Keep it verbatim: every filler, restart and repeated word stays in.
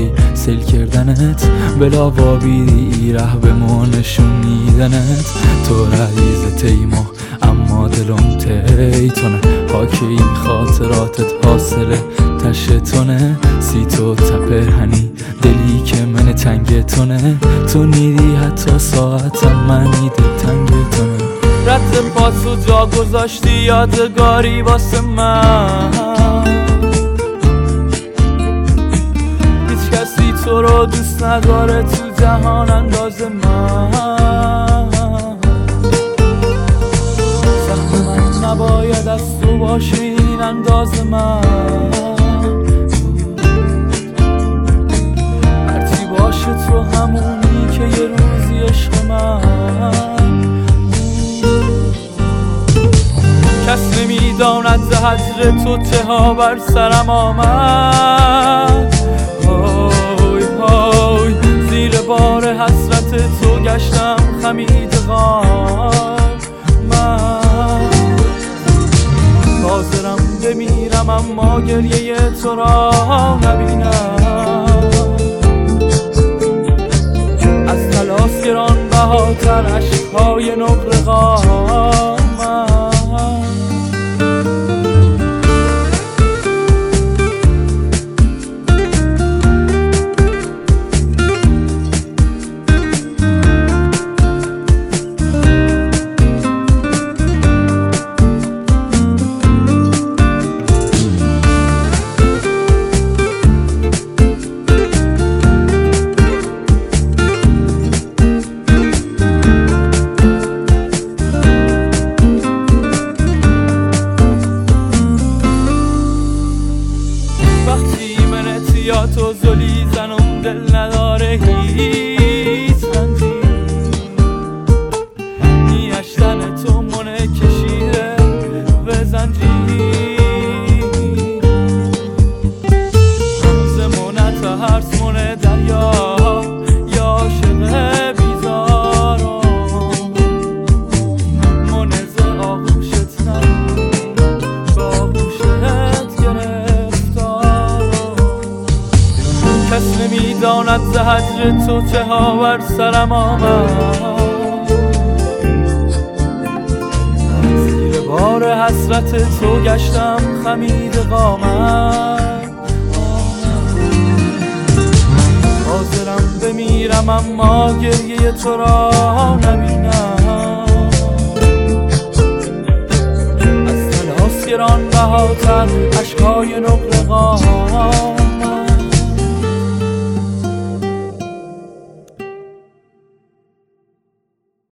برای سیل کردنت، بلا وابیری ره به ما نشونیدنت. تو رئیز تیما اما دلم تیتونه، حاکی این خاطراتت حاصل تشتونه. سی تو تپرهنی دلی که من تنگتونه، تو نیدی حتی ساعتم منی دل تنگتونه. رد پاسو جا گذاشتی یادگاری واسه من، هیچ کسی تو رو دوست نداره تو جهان انداز من. سهم من نباید از تو باشه این انداز من، هرچی باشه تو همونی که یه روزی عشق من. کس نمیداند ز هجر تو چه ها بر سرم آمد. های های زیر بار حسرت تو گشتم خمیدگان. من حاضرم بمیرم اما گریه تو را نبینم، از تلاس گران بهاتر عشقهای نقره‌قان. یا تو زلی زنم دل نداره هیچ رنجی، نیشتن تو منه کشیده به زنجیر. زمونه تا هرس منه دریا یا عاشق بیزارم، منه ز آغوشت نمون به آغوشت گرفتارم. کس نمیداند ز هجر تو چه ها بر سرم آمد، زیر بار حسرت تو گشتم خمید قامت. حاضرم بمیرم اما گریه تو را نبینم، از تلاس گران بهاتر عشقهای نقره‌قان.